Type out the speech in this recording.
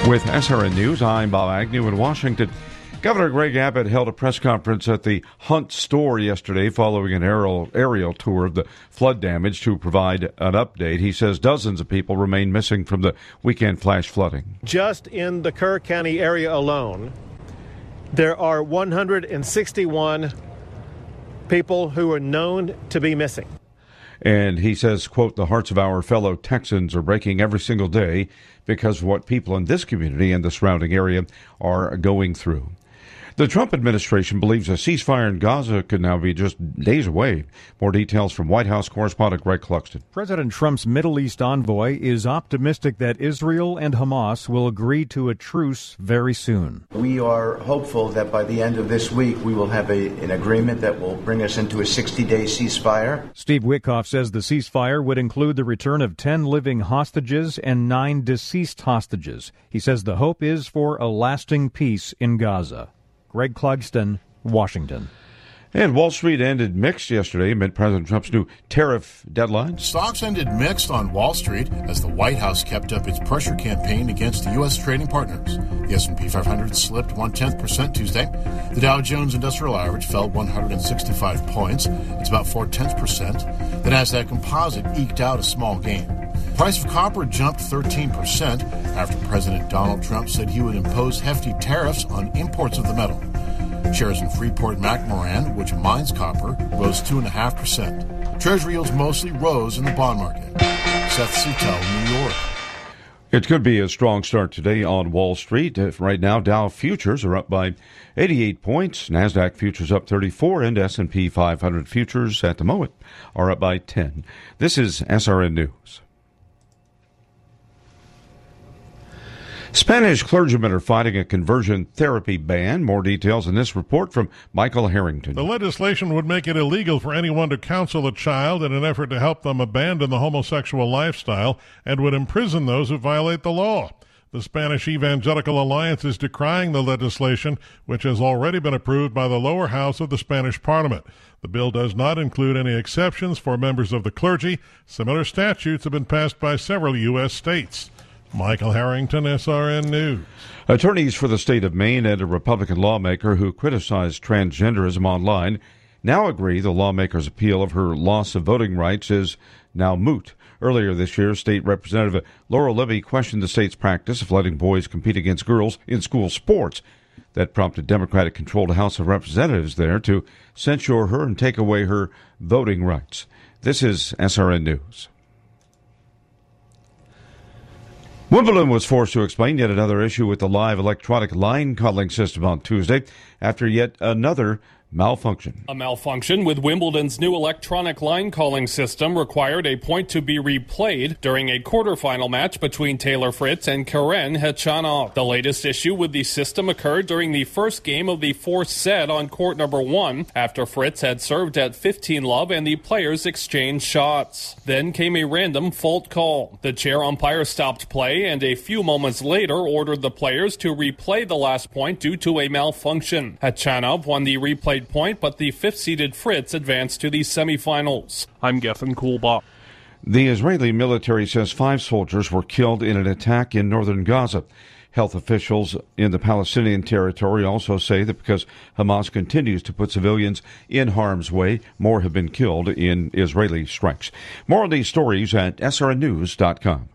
With SRN News, I'm Bob Agnew in Washington. Governor Greg Abbott held a press conference at the Hunt store yesterday following an aerial tour of the flood damage to provide an update. He says dozens of people remain missing from the weekend flash flooding. Just in the Kerr County area alone, there are 161 people who are known to be missing. And he says, quote, the hearts of our fellow Texans are breaking every single day because of what people in this community and the surrounding area are going through. The Trump administration believes a ceasefire in Gaza could now be just days away. More details from White House correspondent Greg Cluxton. President Trump's Middle East envoy is optimistic that Israel and Hamas will agree to a truce very soon. We are hopeful that by the end of this week we will have an agreement that will bring us into a 60-day ceasefire. Steve Witkoff says the ceasefire would include the return of 10 living hostages and 9 deceased hostages. He says the hope is for a lasting peace in Gaza. Greg Clugston, Washington. And Wall Street ended mixed yesterday amid President Trump's new tariff deadline. Stocks ended mixed on Wall Street as the White House kept up its pressure campaign against U.S. trading partners. The S&P 500 slipped 0.1% Tuesday. The Dow Jones Industrial Average fell 165 points. It's about 0.4%. The Nasdaq Composite eked out a small gain. The price of copper jumped 13% after President Donald Trump said he would impose hefty tariffs on imports of the metal. Shares in Freeport-McMoRan, which mines copper, rose 2.5%. Treasury yields mostly rose in the bond market. Seth Sutel, New York. It could be a strong start today on Wall Street. Right now, Dow futures are up by 88 points. NASDAQ futures up 34, and S&P 500 futures at the moment are up by 10. This is SRN News. Spanish clergymen are fighting a conversion therapy ban. More details in this report from Michael Harrington. The legislation would make it illegal for anyone to counsel a child in an effort to help them abandon the homosexual lifestyle and would imprison those who violate the law. The Spanish Evangelical Alliance is decrying the legislation, which has already been approved by the lower house of the Spanish Parliament. The bill does not include any exceptions for members of the clergy. Similar statutes have been passed by several U.S. states. Michael Harrington, SRN News. Attorneys for the state of Maine and a Republican lawmaker who criticized transgenderism online now agree the lawmaker's appeal of her loss of voting rights is now moot. Earlier this year, State Representative Laura Libby questioned the state's practice of letting boys compete against girls in school sports. That prompted Democratic-controlled House of Representatives there to censure her and take away her voting rights. This is SRN News. Wimbledon was forced to explain yet another issue with the live electronic line calling system on Tuesday after yet another malfunction. A malfunction with Wimbledon's new electronic line calling system required a point to be replayed during a quarterfinal match between Taylor Fritz and Karen Khachanov. The latest issue with the system occurred during the first game of the fourth set on court number 1 after Fritz had served at 15-love and the players exchanged shots. Then came a random fault call. The chair umpire stopped play and a few moments later ordered the players to replay the last point due to a malfunction. Khachanov won the replayed point, but the fifth-seeded Fritz advanced to the semifinals. I'm Gethin Kulbach. The Israeli military says 5 soldiers were killed in an attack in northern Gaza. Health officials in the Palestinian territory also say that because Hamas continues to put civilians in harm's way, more have been killed in Israeli strikes. More on these stories at srnnews.com.